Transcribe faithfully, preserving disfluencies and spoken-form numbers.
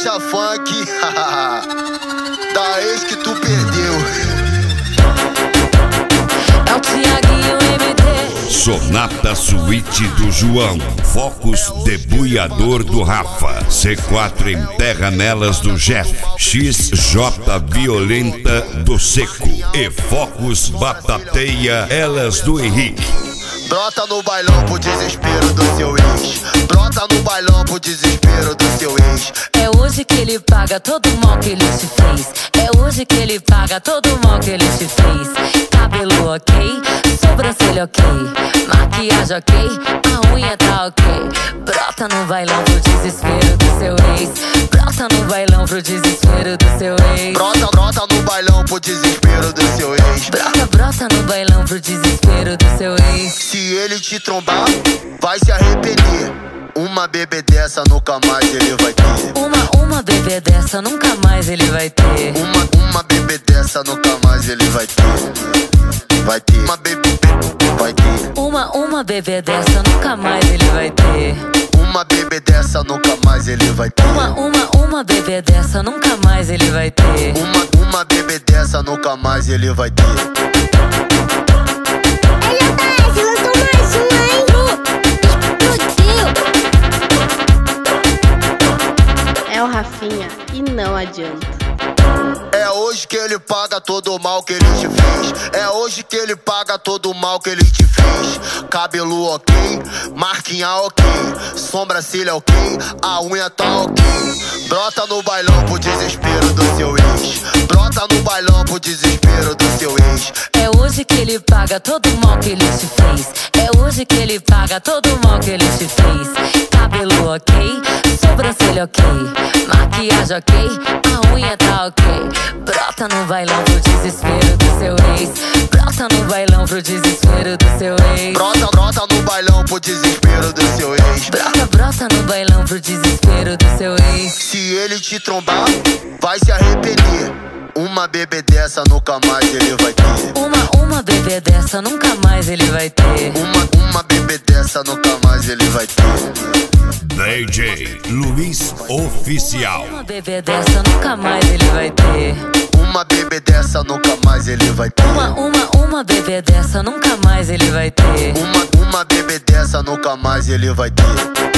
marcha funk da ex que tu perdeu. É o Thiaguinho M D. Sonata Suíte do João, Focus Debulhador do Rafa, C quatro Enterra Nelas do Jeff, X J Violenta do Seco e Focus Batateia Elas do Henrique. Brota no bailão pro desespero do seu ex. Brota no bailão pro desespero do seu ex. É hoje que ele paga todo o mal que ele te fez. É hoje que ele paga todo o mal que ele te fez. Cabelo ok, sobrancelha ok, maquiagem ok, a unha tá ok. Brota no bailão pro desespero do seu ex. Brota no bailão pro desespero do seu ex. Brota, brota no bailão pro desespero do seu ex. Brota, brota no bailão pro desespero do seu ex. Se ele te trombar, vai se arrepender. Uma bebê dessa nunca mais ele vai ter. Uma, uma bebê dessa nunca mais ele vai ter. Uma, uma bebê dessa nunca mais ele vai ter. Vai ter. Uma bebê, vai ter. Uma, uma bebê dessa nunca mais ele vai ter. Uma bebê dessa nunca mais ele vai ter. Uma, uma, uma bebê dessa nunca mais ele vai ter. Uma, uma bebê dessa nunca mais ele vai ter. É o Rafinha e não adianta. É hoje que ele paga todo o mal que ele te fez. É hoje que ele paga todo o mal que ele te fez. Cabelo ok, marquinha ok, sobrancelha ok, a unha tá ok. Brota no bailão pro desespero do seu ex. Brota no bailão pro desespero do seu ex. É hoje que ele paga todo o mal que ele te fez. É hoje que ele paga todo o mal que ele te fez. Cabelo ok, sobrancelha ok, maquiagem ok, a unha tá ok. Brota no bailão pro desespero do seu ex. Brota no bailão pro desespero do seu ex. Brota, brota no bailão pro desespero do seu ex. Brota, brota no bailão pro desespero do seu ex. Se ele te trombar, vai se arrepender. Uma bebê dessa nunca mais ele vai ter. Uma, uma bebê dessa nunca mais ele vai ter. Uma, uma bebê dessa nunca mais ele vai ter. D J Luiz Oficial. Uma bebê dessa nunca mais ele vai ter. Uma bebê dessa nunca mais ele vai ter. Uma, uma, uma bebê dessa nunca mais ele vai ter. Uma, uma bebê dessa nunca mais ele vai ter.